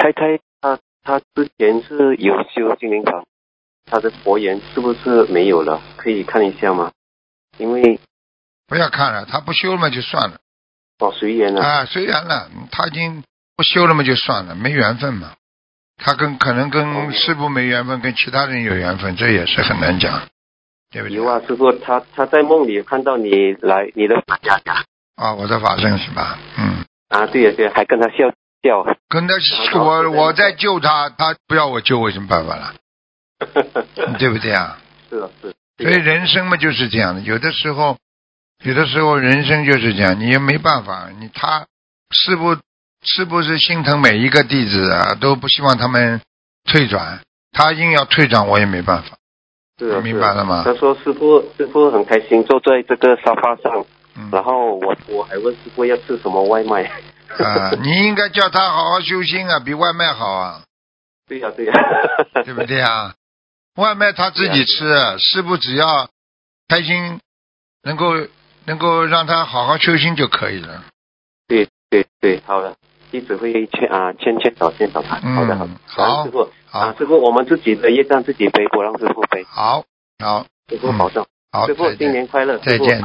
太太她之前是有修心灵法，她的佛缘是不是没有了？可以看一下吗？因为不要看了，他不修了嘛就算了。 随缘了啊，随缘了，他已经不修了嘛就算了，没缘分嘛。他可能跟师父没缘分，跟其他人有缘分，这也是很难讲，对不对？ 有啊，师傅，他在梦里看到你来你的法家家啊，我的法身是吧？ 对呀，还跟他笑， 跟他我在救他，他不要我救，我有什么办法了？对不对啊？ 是啊是。 所以人生嘛就是这样的，有的时候人生就是这样，你也没办法，师父是心疼每一个弟子啊，都不希望他们退转，他硬要退转，我也没办法。 是啊， 明白了吗？ 他说师父很开心坐在这个沙发上，然后我还问师父要吃什么外卖。 你应该叫他好好修心啊，比外卖好啊。 对呀， 对不对啊？外卖他自己吃，师父只要开心，能够让他好好修心就可以了。 对，好的，弟子会劝导他。好的， 好， 师父师父，我们自己的业障自己背，不让师父背。 好， 师父保重。 好， 师父新年快乐， 再见。